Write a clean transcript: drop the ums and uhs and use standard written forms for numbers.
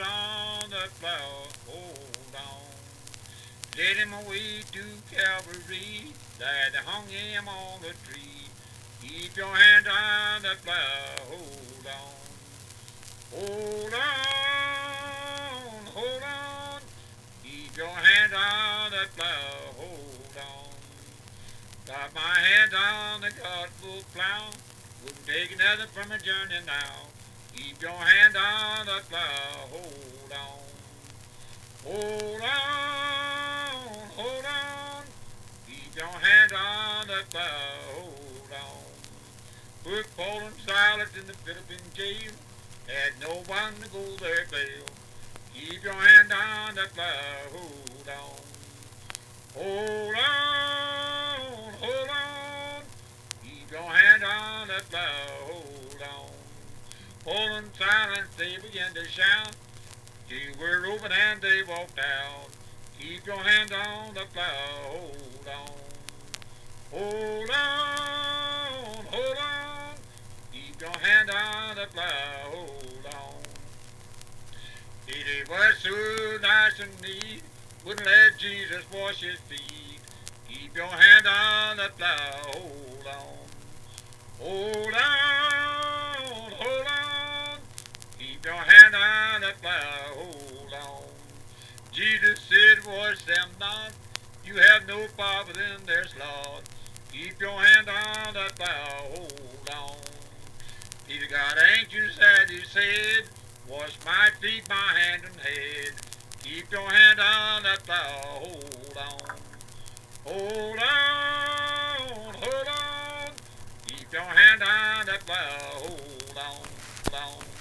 on the plow, hold on. Led him away to Calvary, there they hung him on the tree. Keep your hand on the plow, hold on. Hold on, hold on. Keep your hand on the plow, hold on. Got my hands on the gospel plow, wouldn't take another from a journey now. Keep your hand on the plow, hold on. Hold on, hold on. Keep your hand on the plow, hold on. Put Paul and Silas in the Philippine jail, had no one to go their bail. Keep your hand on the plow, hold on. Hold on, hold on. Keep your hand on the plow, hold on. Paul and Silas, they began to shout. They were open and they walked out. Keep your hand on the plow, hold on. Hold on, hold on. Keep your hand on the plow, hold on. It was so nice and neat, wouldn't let Jesus wash his feet. Keep your hand on the plow, hold on. Hold on, hold on. Keep your hand on the plow, hold on. Jesus said, wash them not. You have no power within their slot. Keep your hand on the plow, hold on. Peter got anxious as he said, wash my feet, my hand and head. Keep your hand on the plow, hold on. Hold on, hold on. Keep your hand on the plow, hold on, hold on.